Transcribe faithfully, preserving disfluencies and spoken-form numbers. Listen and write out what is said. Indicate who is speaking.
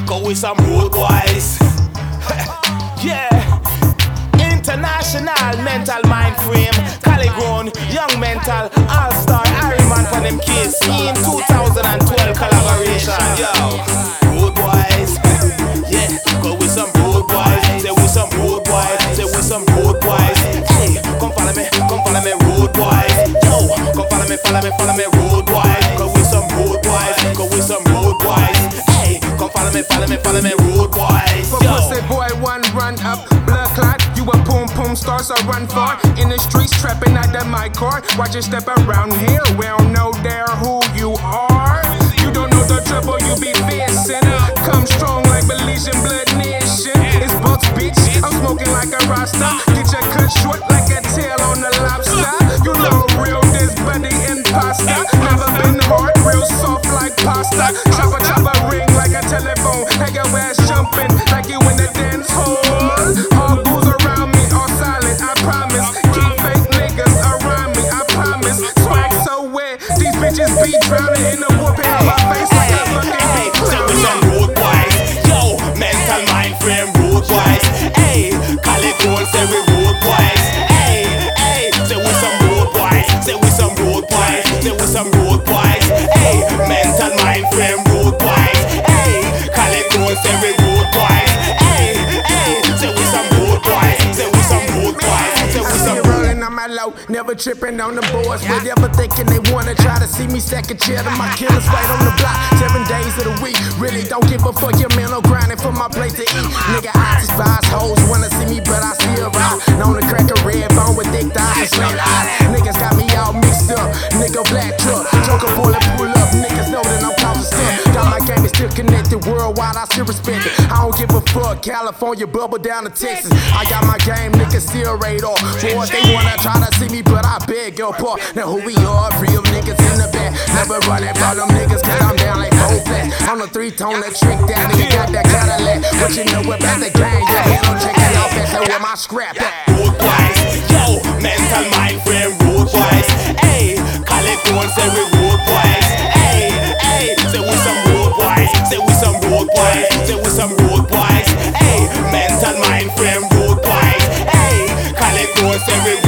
Speaker 1: go with some road boys. Yeah. International mental mind frame. Cali grown, young mental, all-star, Harryman for them kids. In two thousand twelve collaboration. Yo, road boys. Yeah, go with some road boys. Say with some road boys. Say with some road boys. Hey, come follow me, come follow me, road boys. Yo, come follow me, follow me, follow me, road boys. Go with some road boys. Go with some road boys. Hey, come follow me, follow me, follow me, road boys.
Speaker 2: For pussy boy, one run up, blood clot. You a boom boom stars, I run far. In the streets, trapping out that my car. Watch you step around here, we don't know there who you are. You don't know the trouble you be facing. Come strong like Belizean blood nation. It's Bucks, bitch, I'm smoking like a Rasta. Get your cut short like a tail on a lobster. You know real, this buddy imposter. Never been hard, real soft like pasta. Chopper, chopper, ring like a telephone. Have your ass jumping like you in the dance hall. All booze around me, all silent, I promise. Keep fake niggas around me, I promise. Swag so wet, these bitches be drowning in the whooping on my face like a fucking beat.
Speaker 1: Say we some road boys. Yo, mental mind frame road boys. Hey, Cali grown, say we road boys. Hey, hey, say we some road boys. Say we some road boys. Say we some road boys. Hey, mental mind frame road boys. Hey, Cali grown, say we road boys. Hey, hey, say we some road boys. Say we some road boys. Say we some road.
Speaker 2: Rolling on my low, never tripping on the boards. Whatever thinking they wanna try to see me second chair to my killers right on the block. Seven days of the week, really don't give a fuck. Your man no grinding for my plate to eat. Nigga, I despise hoes wanna see me, but I still ride. Known to crack a red bone with thick thighs and slant eyes. Niggas got me all mixed up. Nigga, black truck, joker bullet pull up. Niggas know that I'm causing stuff. Got my game is still connected worldwide. I still respect it. I don't give a fuck. California bubble down to Texas. I got my game, niggas still radar. Boys, they wanna try to see me, but I beg your pardon. Now who we are, real niggas in the back. Never running from them niggas, cause I'm down like four flats. On a three-tone, that trick down, and you got that Cadillac. What you know about the gang? Yeah, ain't no checking off that, so where my scrap at?
Speaker 1: Road boys, yo, mental mind frame road boys. Hey, Cali grown, say we road boys. Hey, hey, say we some road boys. Say we some road boys. Say we some road boys. Hey, mental mind frame road boys. Hey, Cali grown, say we